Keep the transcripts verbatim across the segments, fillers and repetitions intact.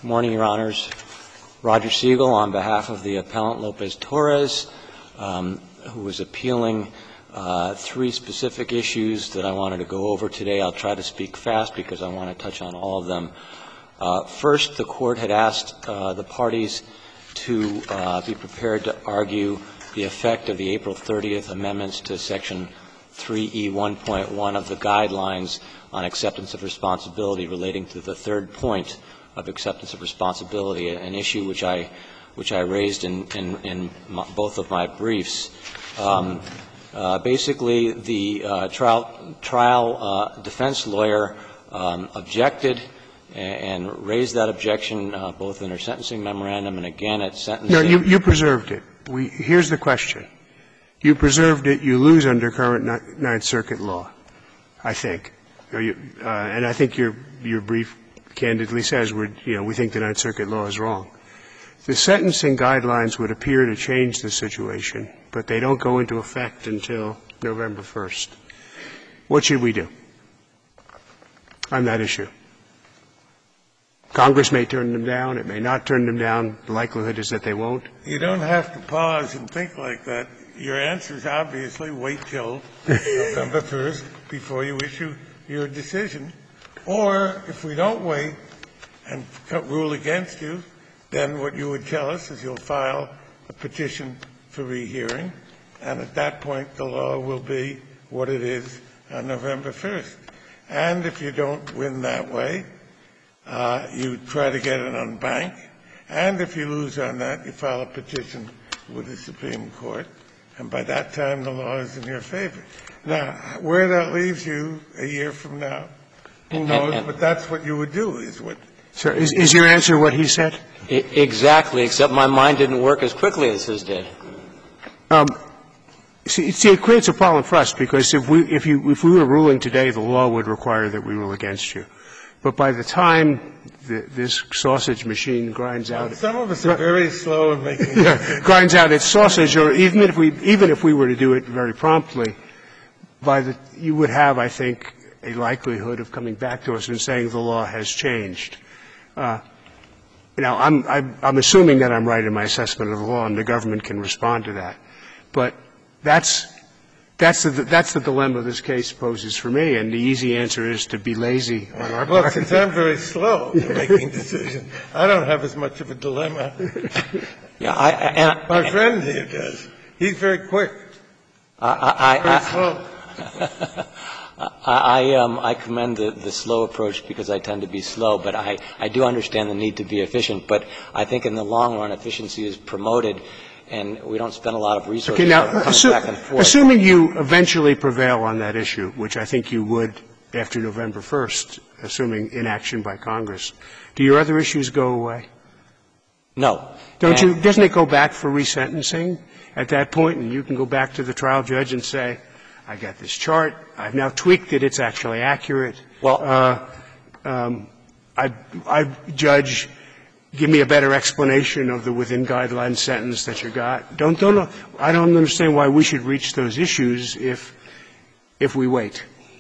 Good morning, Your Honors. Roger Siegel on behalf of the appellant Lopez-Torres, um, who is appealing uh, three specific issues that I wanted to go over today. I'll try to speak fast because I want to touch on all of them. Uh, first, the Court had asked uh, the parties to uh, be prepared to argue the effect of the April thirtieth amendments to Section three E one point one of the guidelines on acceptance of responsibility relating to the third point of acceptance of responsibility, an issue which I which I raised in, in, in my, both of my briefs. Um, uh, basically, the uh, trial, trial uh, defense lawyer um, objected and, and raised that objection uh, both in her sentencing memorandum and again at sentencing. No, you, you preserved it. We, here's the question. You preserved it. You lose under current Ninth Circuit law, I think. You, uh, and I think your, your brief candidly says we're, you know, we think the Ninth Circuit law is wrong. The sentencing guidelines would appear to change the situation, but they don't go into effect until November first. What should we do on that issue? Congress may turn them down. It may not turn them down. The likelihood is that they won't. You don't have to pause and think like that. Your answer is obviously wait till November first before you issue your decision. Or if we don't wait and rule against you, then what you would tell us is you'll file a petition for rehearing, and at that point the law will be what it is on November first. And if you don't win that way, uh, you try to get it on bank, and if you lose on that, you file a petition with the Supreme Court, and by that time the law is in your favor. Now, where that leaves you a year from now, who knows, but that's what you would do, is what. Sir, is, is your answer what he said? Exactly, except my mind didn't work as quickly as his did. Um, see, see, it creates a problem for us because if we, if you, if we were ruling today, the law would require that we rule against you. But by the time the, this sausage machine grinds out, well, some of us are very slow in making yeah, grinds out its sausage, or even if we, even if we were to do it very promptly, by the, you would have, I think, a likelihood of coming back to us and saying the law has changed. Uh, now, I'm, I'm, I'm assuming that I'm right in my assessment of the law, and the government can respond to that. But that's, that's, the, that's the dilemma this case poses for me, and the easy answer is to be lazy on our part. Well, since I'm very slow in making decisions, I don't have as much of a dilemma. Yeah, I, and my friend here does. He's very quick. I, I, very I, slow. I, I, um, I commend the, the slow approach because I tend to be slow, but I, I do understand the need to be efficient. But I think in the long run, efficiency is promoted, and we don't spend a lot of resources okay, now, coming assu- back and forth. Assuming you eventually prevail on that issue, which I think you would after November first, assuming inaction by Congress, do your other issues go away? No. Don't and you? Doesn't it go back for resentencing at that point, and you can go back to the trial judge and say, I got this chart. I've now tweaked it. It's actually accurate. Well, uh, um, I, I judge, give me a better explanation of the within guidelines sentence that you got. Don't, don't, I don't understand why we should reach those issues if, if we wait.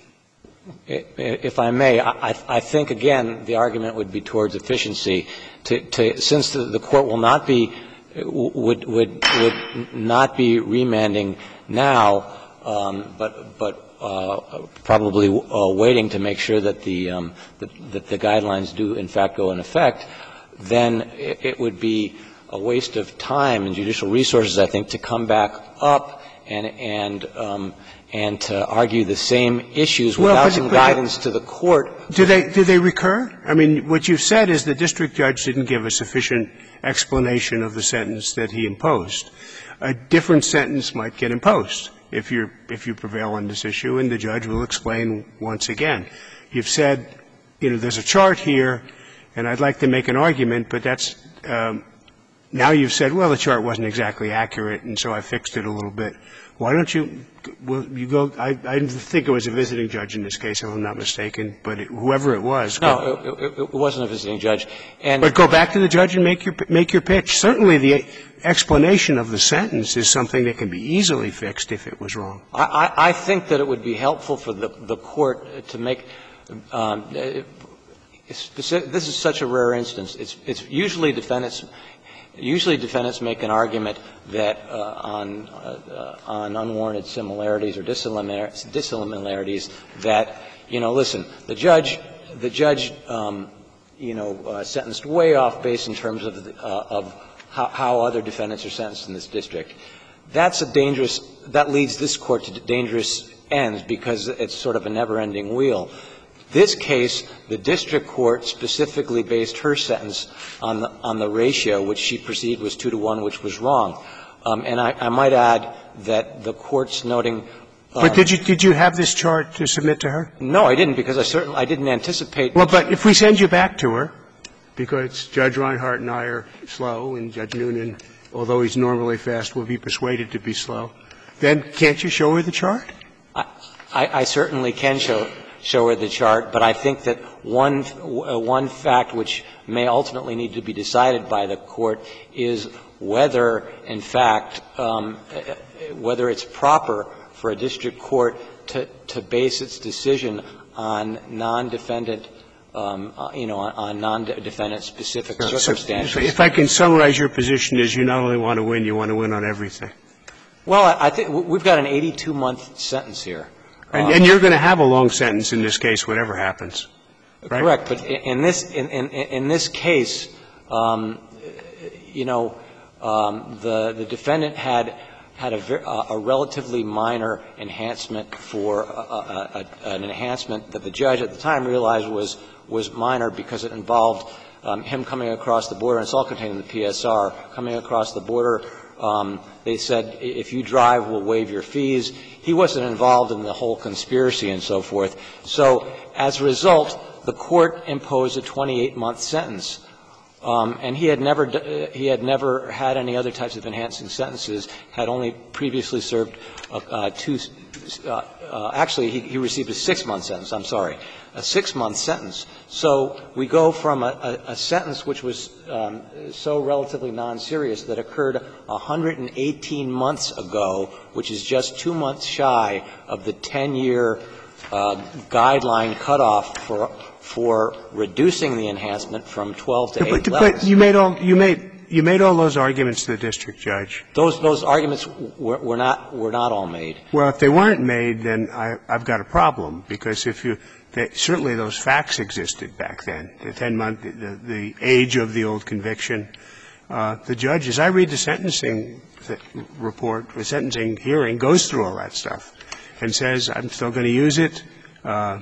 If I may, I, I think, again, the argument would be towards efficiency. To, to, since the, the Court will not be, would, would, would not be remanding now, Um, but but uh, probably uh, waiting to make sure that the, um, the that the guidelines do in fact go in effect, then it, it would be a waste of time and judicial resources, I think, to come back up and and um, and to argue the same issues well, without but, some but, guidance to the court. Do they do they recur? I mean, what you've said is the district judge didn't give a sufficient explanation of the sentence that he imposed. A different sentence might get imposed if you if you prevail on this issue, and the judge will explain once again. You've said, you know, there's a chart here, and I'd like to make an argument, but that's um, now you've said, well, the chart wasn't exactly accurate, and so I fixed it a little bit. Why don't you, well, you go, I, I think it was a visiting judge in this case, if I'm not mistaken, but it, whoever it was. No, it, it, it wasn't a visiting judge. And but go back to the judge and make your, make your pitch. Certainly the explanation of the sentence is something that can be easily fixed if it was wrong. I, I, I think that it would be helpful for the, the court to make, um, specific, this is such a rare instance. It's, it's usually defendants, usually defendants make an argument that uh, on, uh, on unwarranted similarities or dissimilarities that, you know, listen, the judge, the judge, um, you know, uh, sentenced way off base in terms of, the, uh, of how, how other defendants are sentenced in this district. That's a dangerous, that leads this Court to dangerous ends because it's sort of a never-ending wheel. This case, the district court specifically based her sentence on the, on the ratio, which she perceived was two to one, which was wrong. Um, and I, I might add that the Court's noting. Um, but did you did you have this chart to submit to her? No, I didn't, because I certainly I didn't anticipate. Well, but if we send you back to her, because Judge Reinhart and I are slow, and Judge Noonan, although he's normally fast, will be persuaded to be slow, then can't you show her the chart? I, I, I certainly can show. show her the chart, but I think that one, uh, one fact which may ultimately need to be decided by the Court is whether, in fact, um, whether it's proper for a district court to, to base its decision on non-defendant, um, uh, you know, on, on non-defendant specific No, circumstances. So if I can summarize your position is you not only want to win, you want to win on everything. Well, I, I think we've got an eighty-two month sentence here. And, and you're going to have a long sentence in this case, whatever happens. Right? Correct. But in this, in, in, in this case, um, you know, um, the, the defendant had, had a, a relatively minor enhancement for a, a, a, an enhancement that the judge at the time realized was, was minor because it involved um, him coming across the border, and it's all contained in the P S R, coming across the border. Um, they said, if you drive, we'll waive your fees. He wasn't involved in the whole conspiracy and so forth. So as a result, the Court imposed a twenty-eight month sentence. Um, and he had never uh, he had never had any other types of enhancing sentences, had only previously served uh, uh, two uh, uh, actually, he, he received a six-month sentence, I'm sorry, a six-month sentence. So we go from a, a, a sentence which was um, so relatively non-serious that occurred one hundred eighteen months ago, which is just two months shy of the ten-year uh, guideline cutoff for for reducing the enhancement from twelve to eight but, levels. But you made all you made you made all those arguments to the district judge. Those those arguments were, were not were not all made. Well, if they weren't made, then I, I've got a problem because if you they, certainly those facts existed back then. The ten month the, the age of the old conviction. Uh, the judge, as I read the sentencing report, the sentencing hearing, goes through all that stuff and says, "I'm still going to use it." Uh,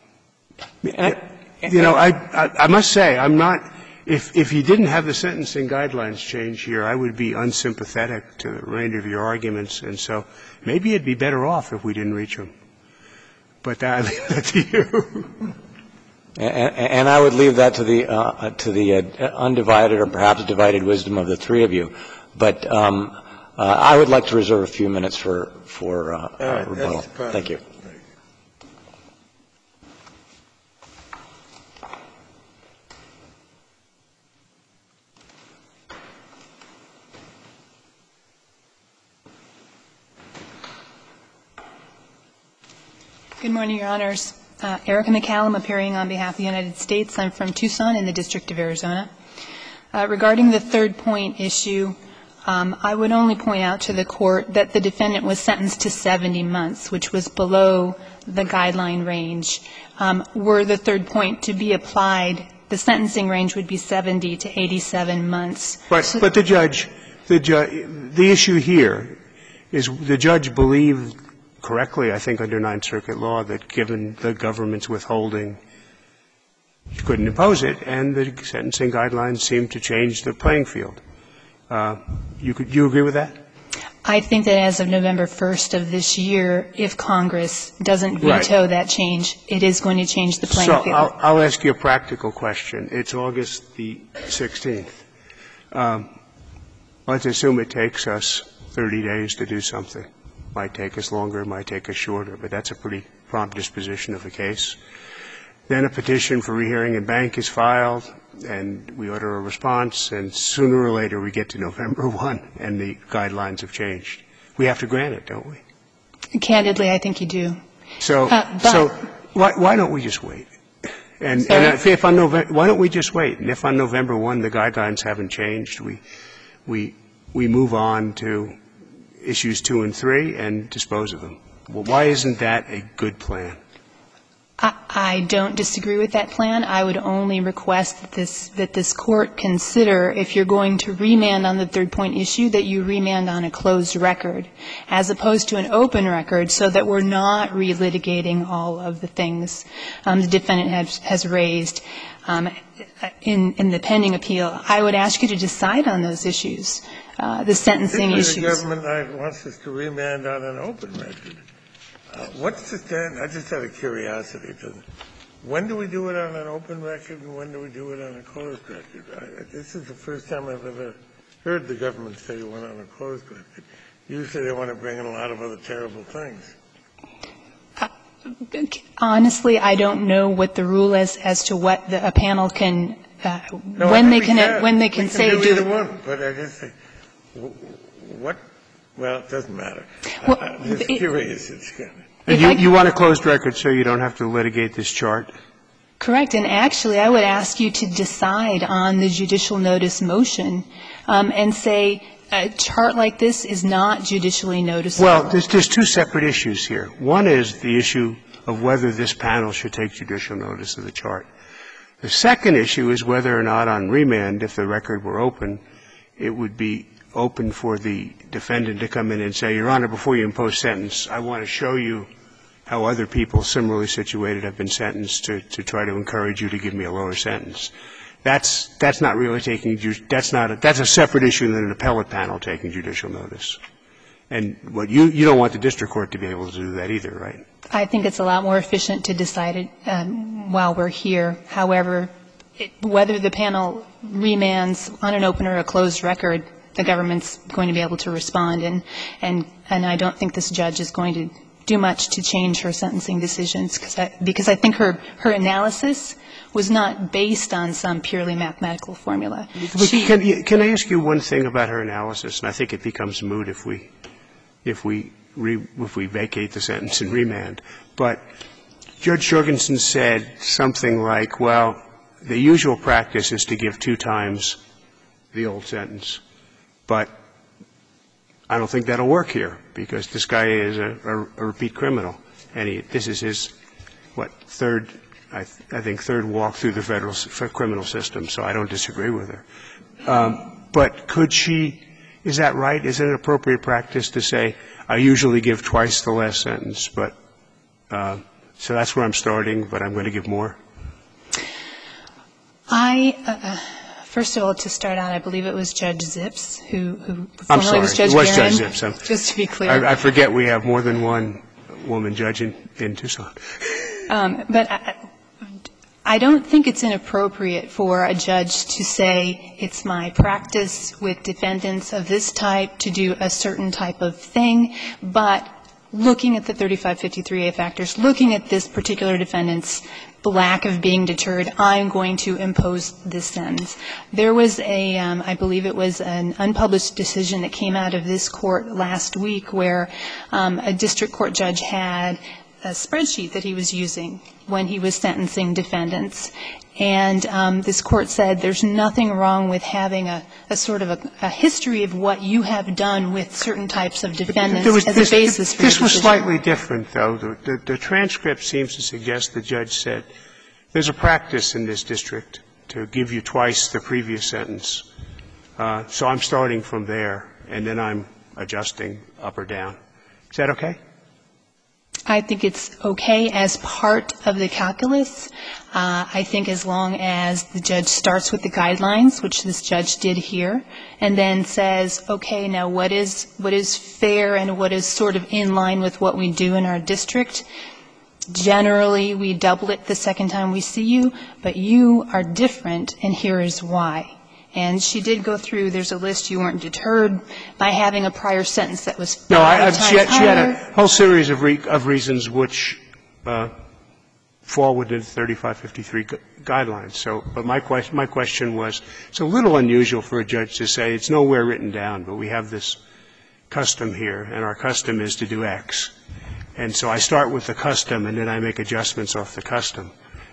And I, You know, I, I, I must say, I'm not, if, if you didn't have the sentencing guidelines change here, I would be unsympathetic to the remainder of your arguments, and so maybe it'd be better off if we didn't reach them. But that, I leave that to you. And, and I would leave that to the, uh, to the uh, undivided or perhaps divided wisdom of the three of you. But um, uh, I would like to reserve a few minutes for, for uh, right, rebuttal. Thank you. Good morning, Your Honors. Uh, Erica McCallum, appearing on behalf of the United States. I'm from Tucson in the District of Arizona. Uh, regarding the third point issue, um, I would only point out to the Court that the defendant was sentenced to seventy months, which was below the guideline range. Um, were the third point to be applied, the sentencing range would be seventy to eighty-seven months. But, so, but the judge, the judge, the issue here is the judge believed correctly, I think, under Ninth Circuit law, that given the government's withholding, you couldn't impose it, and the sentencing guidelines seemed to change the playing field. Uh, you, could, you agree with that? I think that as of November first of this year, if Congress doesn't veto Right. that change, it is going to change the playing so field. I'll, I'll ask you a practical question. It's August the sixteenth. Um, let's assume it takes us thirty days to do something. Might take us longer, might take us shorter, but that's a pretty prompt disposition of the case. Then a petition for rehearing in bank is filed, and we order a response, and sooner or later we get to November first, and the guidelines have changed. We have to grant it, don't we? Candidly, I think you do. So, Uh, but- so why, why don't we just wait? And, Sorry? and if on November, why don't we just wait? And if on November first the guidelines haven't changed, we, we, we move on to issues two and three and dispose of them. Well, why isn't that a good plan? I, I don't disagree with that plan. I would only request that this, that this Court consider, if you're going to remand on the third point issue, that you remand on a closed record, as opposed to an open record, so that we're not relitigating all of the things um, the defendant has, has raised um, in, in the pending appeal. I would ask you to decide on those issues, uh, the sentencing issues. The government wants us to remand on an open record. Uh, what's the stand? I just out of curiosity. When do we do it on an open record and when do we do it on a closed record? I, this is the first time I've ever heard the government say one on a closed record. Usually they want to bring in a lot of other terrible things. Uh, honestly, I don't know what the rule is as to what the, a panel can, uh, no, when, they can, can, when they can we say can do either do one. But I just say, what? Well, it doesn't matter. Well, I'm just it, curious. It's kind of. And you, you want a closed record so you don't have to litigate this chart? Correct. And actually, I would ask you to decide on the judicial notice motion um, and say a chart like this is not judicially noticeable. Well, there's, there's two separate issues here. One is the issue of whether this panel should take judicial notice of the chart. The second issue is whether or not on remand, if the record were open, it would be open for the defendant to come in and say, Your Honor, before you impose sentence, I want to show you how other people similarly situated have been sentenced to, to try to encourage you to give me a lower sentence. That's, that's not really taking, that's not, a, that's a separate issue than an appellate panel taking judicial notice. And what you, you don't want the district court to be able to do that either, right? I think it's a lot more efficient to decide it um, while we're here. However, it, whether the panel remands on an open or a closed record, the government's going to be able to respond, and, and, and I don't think this judge is going to do much to change her sentencing decisions, because I, because I think her, her analysis was not based on some purely mathematical formula. She, can, can I ask you one thing about her analysis? And I think it becomes moot if we, if we, re, if we vacate the sentence and remand. But Judge Jorgensen said something like, well, the usual practice is to give two times the old sentence. But I don't think that'll work here, because this guy is a, a, a repeat criminal, and he, this is his, what, third, I, th I think, third walk through the federal criminal system, so I don't disagree with her. Um, but could she, is that right? Is it an appropriate practice to say, I usually give twice the last sentence, but, uh, so that's where I'm starting, but I'm going to give more? I, uh, First of all, to start out, I believe it was Judge Zips who, who I'm formerly sorry, was Judge it was Barron. Judge Zips. I'm, just to be clear. I, I forget we have more than one woman judge in, in Tucson. Um, but I, I don't think it's inappropriate for a judge to say it's my practice with defendants of this type to do a certain type of thing, but looking at the thirty-five fifty-three A factors, looking at this particular defendant's lack of being deterred, I'm going to impose this sentence. There was a, um, I believe it was an unpublished decision that came out of this court last week where um, a district court judge had a spreadsheet that he was using when he was sentencing defendants. And um, this court said there's nothing wrong with having a, a sort of a, a history of what you have done with certain types of defendants was, as this, a basis for this your was decision. slightly different, though. The, the, the transcript seems to suggest the judge said there's a practice in this district to give you twice the previous sentence. Uh, so I'm starting from there, and then I'm adjusting up or down. Is that okay? I think it's okay as part of the calculus. Uh, I think as long as the judge starts with the guidelines, which this judge did here, and then says, okay, now what is what is fair and what is sort of in line with what we do in our district. Generally, we double it the second time we see you, but you are different, and here is why. And she did go through, there's a list, you weren't deterred by having a prior sentence that was five no, I, times she, had, she had a higher. whole series of, re, of reasons which uh, fall within the thirty-five fifty-three gu guidelines. So, but my, quest, my question was, it's a little unusual for a judge to say it's nowhere written down, but we have this custom here, and our custom is to do X. And so I start with the custom, and then I make adjustments off the custom.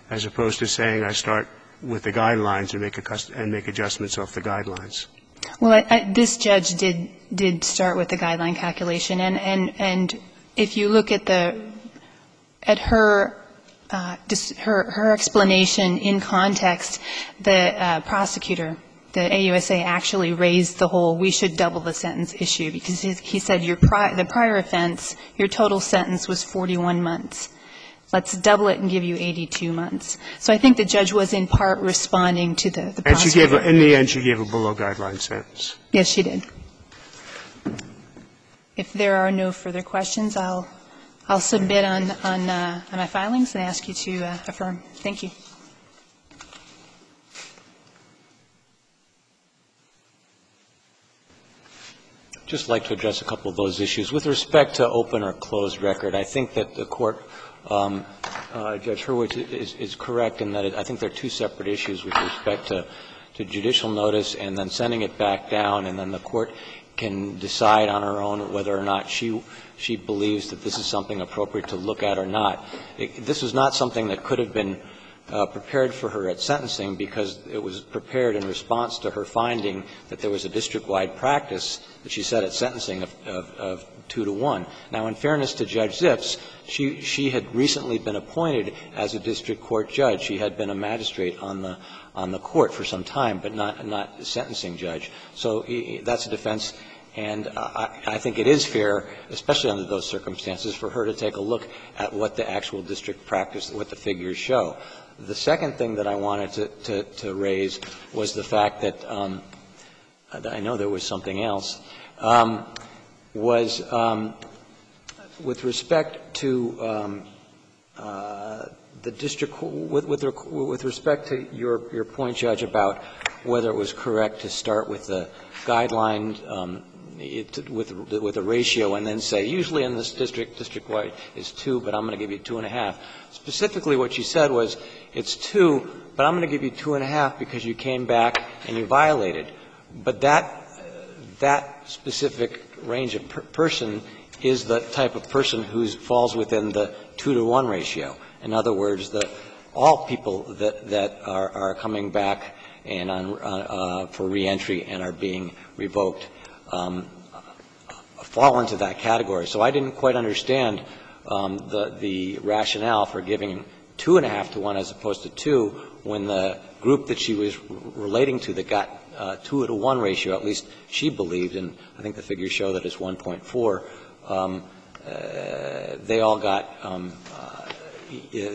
as opposed to saying I start with the guidelines and make, a cust- and make adjustments off the guidelines? Well, I, I, this judge did did start with the guideline calculation, and and and if you look at the at her uh, dis, her her explanation in context, the uh, prosecutor, the A U S A, actually raised the whole "we should double the sentence" issue, because he, he said your pri- the prior offense, your total sentence was forty-one months. Let's double it and give you eighty-two months. So I think the judge was in part responding to the, the prosecutor. And she gave, a, in the end, she gave a below-guideline sentence. Yes, she did. If there are no further questions, I'll, I'll submit on, on, uh, on my filings and ask you to uh, affirm. Thank you. Just like to address a couple of those issues. With respect to open or closed record, I think that the Court Um, uh, Judge Hurwitz is, is correct in that it, I think there are two separate issues with respect to, to judicial notice and then sending it back down, and then the Court can decide on her own whether or not she she believes that this is something appropriate to look at or not. It, this was not something that could have been uh, prepared for her at sentencing, because it was prepared in response to her finding that there was a district-wide practice that she said at sentencing of, of, of two to one. Now, in fairness to Judge Zips, she, she had recently been appointed as a district court judge. She had been a magistrate on the, on the court for some time, but not, not a sentencing judge. So he, that's a defense. And I, I think it is fair, especially under those circumstances, for her to take a look at what the actual district practice, what the figures show. The second thing that I wanted to, to, to raise was the fact that um, I know there was something else. Um, was um, with respect to um, uh, the district, with, with, with respect to your, your point, Judge, about whether it was correct to start with the guideline um, it, with, with a ratio and then say, usually in this district, district-wide is two, but I'm going to give you two and a half. Specifically what she said was, it's two, but I'm going to give you two and a half because you came back and you violated. But that, that specific range of per person is the type of person who falls within the two to one ratio. In other words, the, all people that, that are, are coming back and on, uh, for reentry and are being revoked um, fall into that category. So I didn't quite understand um, the, the rationale for giving two and a half to one as opposed to two when the group that she was relating to that got uh, two to one ratio, at least she believed, and I think the figures show that it's one point four, um, uh, they all got, um, uh, he, uh,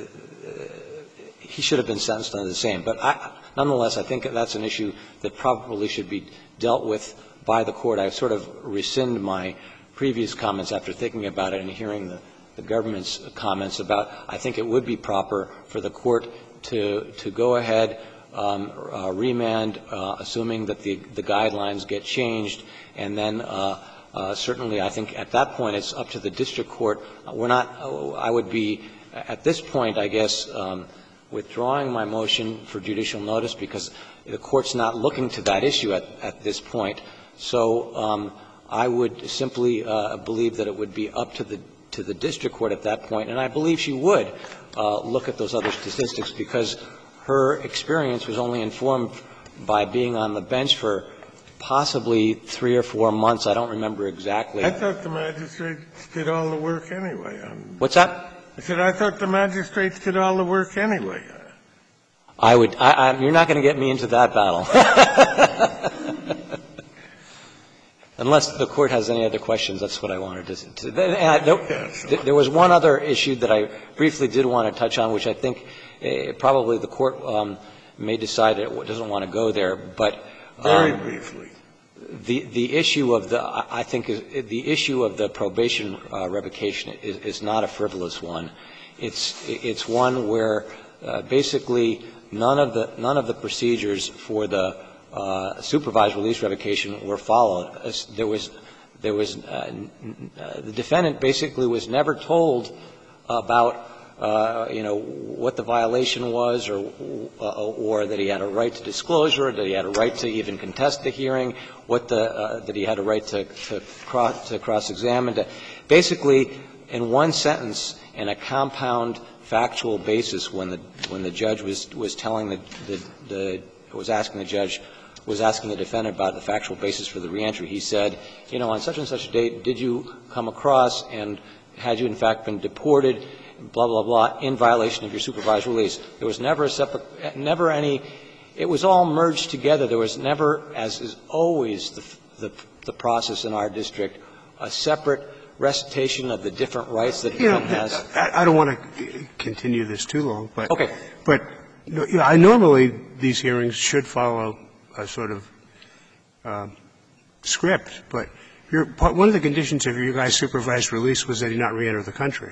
he should have been sentenced under the same. But I, nonetheless, I think that's an issue that probably should be dealt with by the Court. I sort of rescind my previous comments after thinking about it and hearing the, the government's comments about, I think it would be proper for the Court to, to go ahead, um, uh, remand, uh, assuming that the, the guidelines get changed, and then uh, uh, certainly I think at that point it's up to the district court. We're not, I would be, at this point, I guess, um, withdrawing my motion for judicial notice because the Court's not looking to that issue at, at this point. So um, I would simply uh, believe that it would be up to the to the district court at that point, and I believe she would uh, look at those other statistics because her experience was only informed by being on the bench for possibly three or four months. I don't remember exactly. I thought the magistrates did all the work anyway. On What's that? I said I thought the magistrates did all the work anyway. I would. I, I, you're not going to get me into that battle. Unless the Court has any other questions, that's what I wanted to say. There, there was one other issue that I briefly did want to touch on, which I think uh, probably the Court um, may decide it doesn't want to go there. But um, very briefly, the the issue of the I think is, the issue of the probation uh, revocation is, is not a frivolous one. It's it's one where uh, basically none of the none of the procedures for the Uh, supervised release revocation were followed. There was, there was, uh, the defendant basically was never told about, uh, you know, what the violation was, or, uh, or that he had a right to disclosure, that he had a right to even contest the hearing, what the, uh, that he had a right to, to cross, to cross-examine. To, basically, in one sentence, in a compound factual basis, when the when the judge was was telling the the, the was asking the judge was asking the defendant about the factual basis for the reentry, he said, you know, on such and such a date, did you come across and had you in fact been deported, blah blah blah, in violation of your supervised release? There was never a separate, never any. It was all merged together. There was never, as is always the the, the process in our district, a separate recitation of the different rights that the defendant has. I, I don't want to continue this too long, but okay. But you know, I normally these hearings should follow a sort of uh, script. But your, one of the conditions of your guy's supervised release was that he not reenter the country,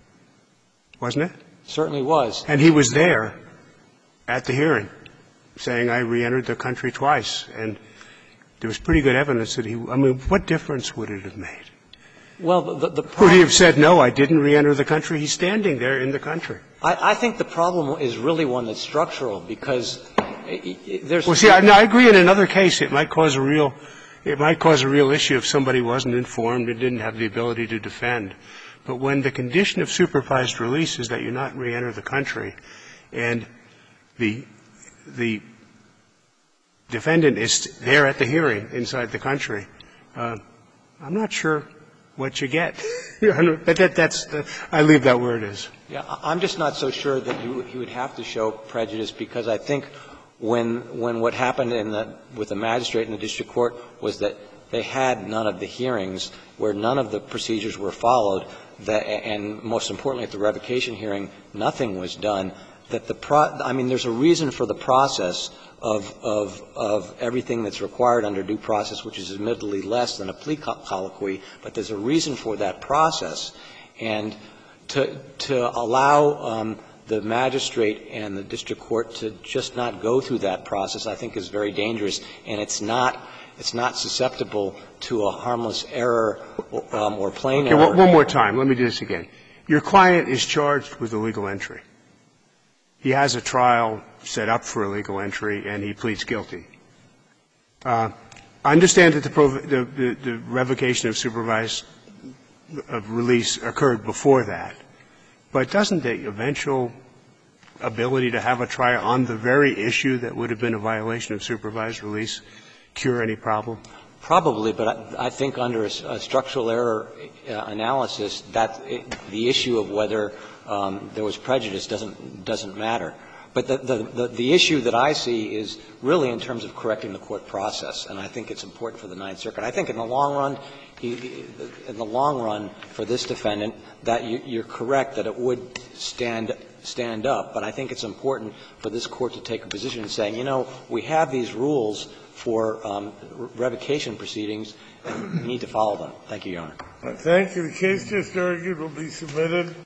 wasn't it? Certainly was. And he was there at the hearing, saying I reentered the country twice, and there was pretty good evidence that he. I mean, what difference would it have made? Well, the, the problem, would he have said, no, I didn't reenter the country? He's standing there in the country. I, I think the problem is really one that's structural, because it, it, there's. Well, see, I, no, I agree. In another case, it might cause a real, it might cause a real issue if somebody wasn't informed and didn't have the ability to defend. But when the condition of supervised release is that you not reenter the country, and the the defendant is there at the hearing inside the country, uh, I'm not sure what you get. But that, that's the, I leave that where it is. Yeah, I'm just not so sure that you, you would have to show prejudice, because I think when when what happened in the with the magistrate in the district court was that they had none of the hearings, where none of the procedures were followed, that, and most importantly at the revocation hearing, nothing was done. That the pro, I mean, there's a reason for the process of of of everything that's required under due process, which is admittedly less than a plea colloquy, but there's a reason for that process. And to to allow um, the magistrate and the district court to just not go through that process, I think, is very dangerous, and it's not it's not susceptible to a harmless error um, or plain okay, error. One more time. Let me do this again. Your client is charged with illegal entry. He has a trial set up for illegal entry, and he pleads guilty. Uh, I understand that the, prov- the, the, the revocation of supervised of release occurred before that, but doesn't the eventual ability to have a trial on the very issue that would have been a violation of supervised release cure any problem? Probably, but I, I think under a, a structural error uh, analysis, that it, the issue of whether um, there was prejudice doesn't doesn't matter. But the, the, the, the issue that I see is really in terms of correcting the court process, and I think it's important for the Ninth Circuit. I think in the long run, he, in the long run for this defendant, that you, you're correct that it would stand stand up, but I think it's important for this court to take a position saying, you know, we have these rules for um, revocation proceedings, and we need to follow them. Thank you, Your Honor. Thank you. The case just argued will be submitted.